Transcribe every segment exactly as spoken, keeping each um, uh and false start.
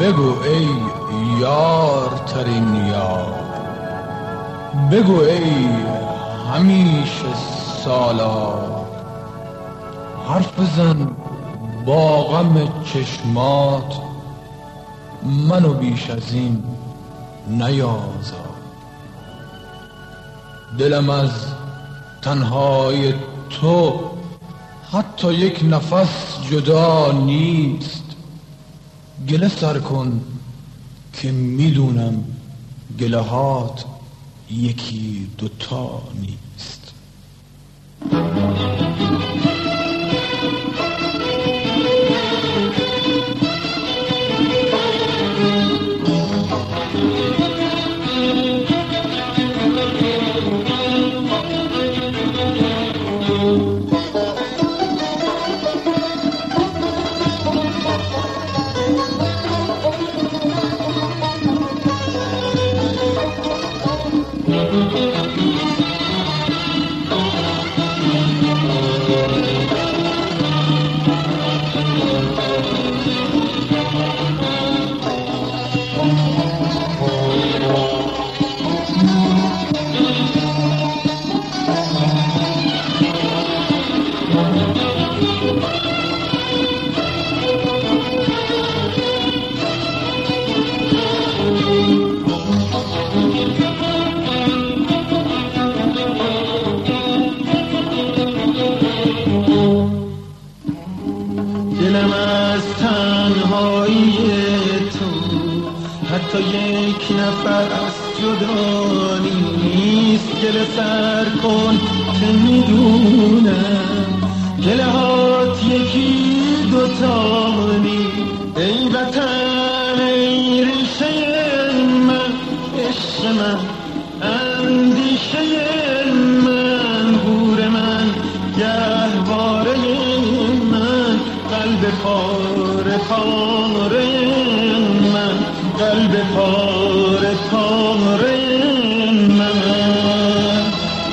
بگو ای یار ترین یار، بگو ای همیشه سالار، حرف بزن با غم چشمات، منو بیش از این نیازار. دلم از تنهای تو حتی یک نفس جدا نیست، گله سر کن که میدونم گله هات یکی دوتا نیست. دلم از تنهایی تو حتی یک نفس جدا نیست، گله سر کن که میدونم گله هات یکی دوتا نیست. ای وطن ای ریشه من، عشق من، اندیشه من، گور من، گهواره من، قلب پاره پاره من، قلب پاره پاره من.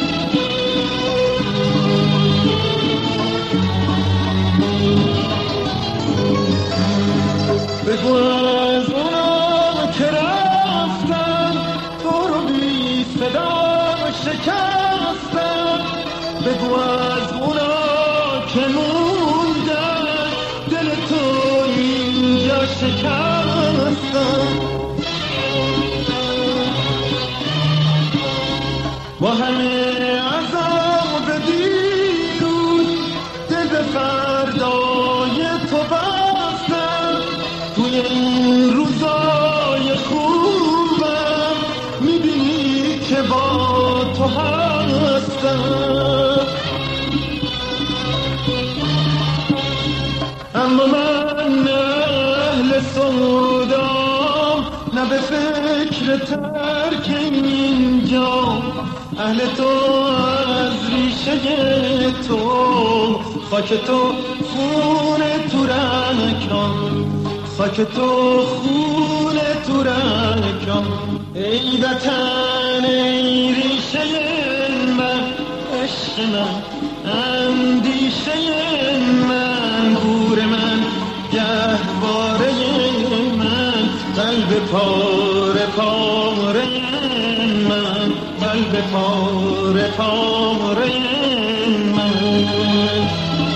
بگو از اونا که رفتن تو رو بی صدا شکستن، بگو از اونا که موندن دل تو اینجا شکستن. با همه عذاب دیروز دل به فردای تو بستن، توی این روزای خوبم میبینی که با تو هستم. اما من اهل سودام، نه به فکر ترک اینجا، اهل تو از ریشه تو، خاک تو خون تو رکام، خاک تو خون تو رکام. ای وطن ای ریشه من، عشق من، اندیشه من، گور من، گهواره من، قلب پاره پاره من، قلب پاره پاره من.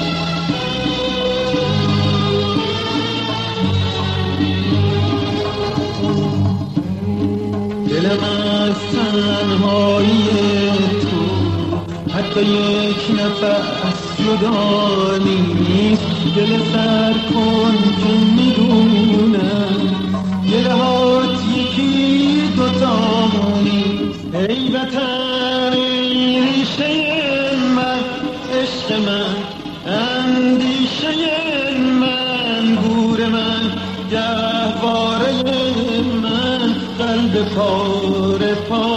دلم از تنهایی تو حتی یک نفس جدا نیست، گله سر کن که میدونم گله هات یکی دوتا نیست. ای وطن ای ریشه من، عشق من، اندیشه من، گور من، گهواره من، قلب پاره پاره